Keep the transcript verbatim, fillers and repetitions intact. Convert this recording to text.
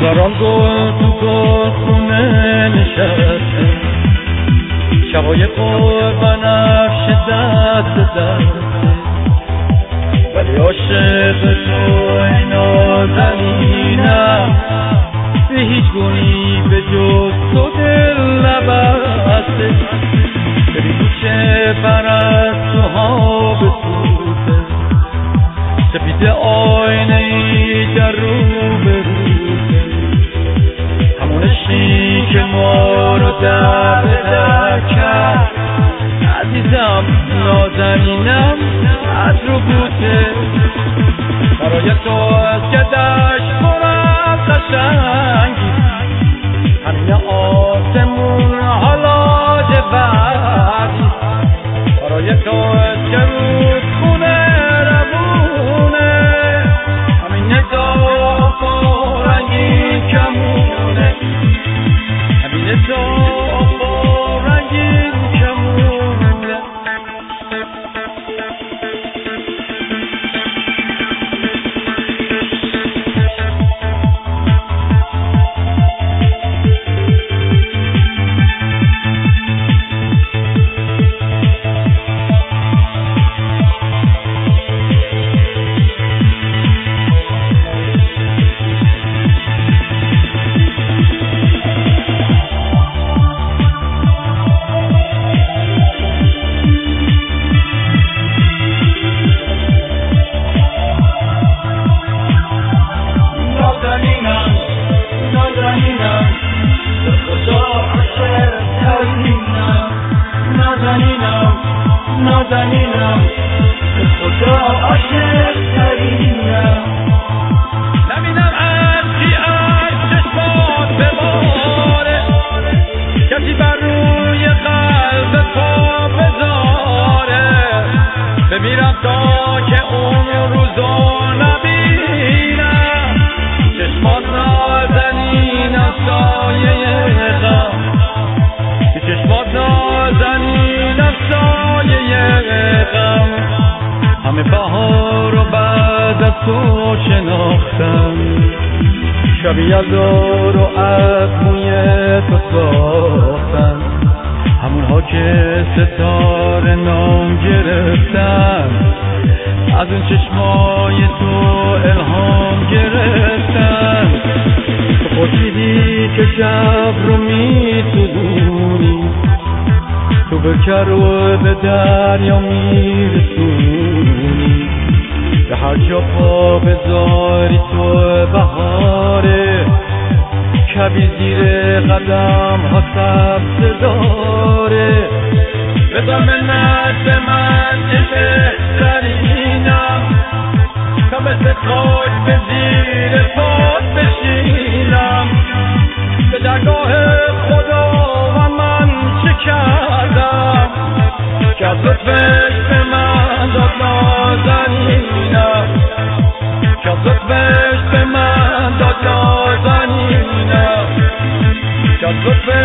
هزاران گل تو گل خونه نشسته، شبای پر بنفش دست دسته، ولی عاشق تو ای نازنینم به هیچ گونی به جز تو دل نبسته. ببین تو چه پرستوها بسوزه، سپید آینه ای در رو بروزه، همون عشقی که ما رو در در کرد. عزیزم نازنینم از رو بوته، برای تو از گدشت پر از قشنگی، همین آسمون حالا جوردی، برای تو از که رود خونه رمونه، همین داغ و رنگین کمونه، همین داغ و رنگین کمونه. نازنینم به خدا عاشق ترینم، نبینم عشقی از چشمات بباره، کسی بر روی قلب پا بذاره، بمیرم تا که اون روزا نبینم، چشمات نازنینم سایه غم، چشمات نازنینم سایه غم، همه بهار رو بعد از تو شناختم، شبیه یلدا رو از موی تو ساختم، همونها که ستاره نام گرفتن، از اون چشمای تو الهام گرفتن، تو خورشیدی که شب رو میسوزونی، تو بکر رو به دریا میرسونی، به هر جا پا بذاری تو بهاره، کبی زیر قدم ها سبز داره، بذار منت به من که بهترینم، تا مثل خاک به زیر پات بشینم، به درگاه خدا و من چه کردم که از لطفش به من داد نازنینم، که از لطفش به من داد نازنینم، که از لطفش